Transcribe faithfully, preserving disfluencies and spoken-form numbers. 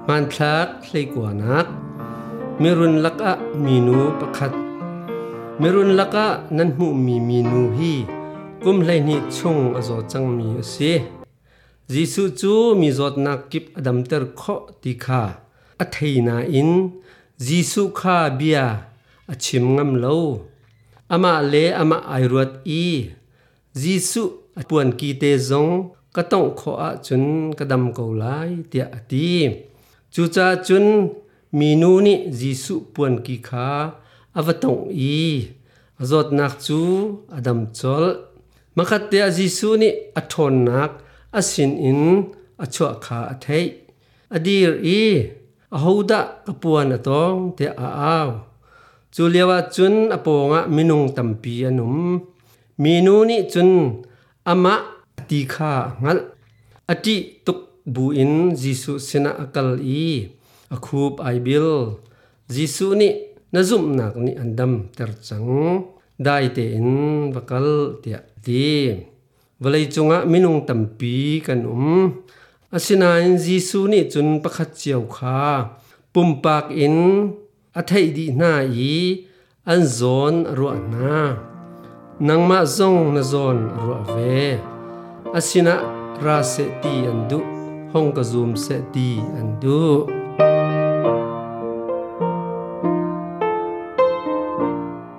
มันพลักใส่กว่านักมีรุนลักะมีนูประคัดมีรุนลักะนั้นหูมีมีนูฮีกุมไลนี่ชงอโซจังมีเสจิสุจูมีจดนักกิบอดัมเตอร์ข้อติคาอัทยนาอินจิสุคาเบียอชิมงำเลวอามาเลอามาไอรวดอีจิสุปวนกีเตจงก็ต้องขอจุนกระดำเกาไลเตียตีจูจ่าจุนมีนูนี่จิสุปวนกีขาอวตงอีจดนักจูอดัมจอลมักเตียจิสุนี่อัทนนักอาสินอินอชัวขาอัทยอดีรอีอหูดะกปวนอตองเตอาอาวจูเลียวจุนอปงะมินุงตัมปีอนุมมีนูนี่จุนอามะตีขางัลอติตุกบูอินจิสุสินะอักลอีอคูบไอบิลจิสุนี่นาซุมนักนี่อันดัมเตรจังได้เตอินวักลเตียตีวลัยจุงะมินุงตัมปีกันอุมอาศินาอินจิสุนี่จุนประคัดเจียวขาปุ่มปากอินอัทยดีนาอีอันโซนรัวนานังมาซงนาโซนรัวเวอาศินะราเสตีอันดุฮองกะซุมเสตีอันดุ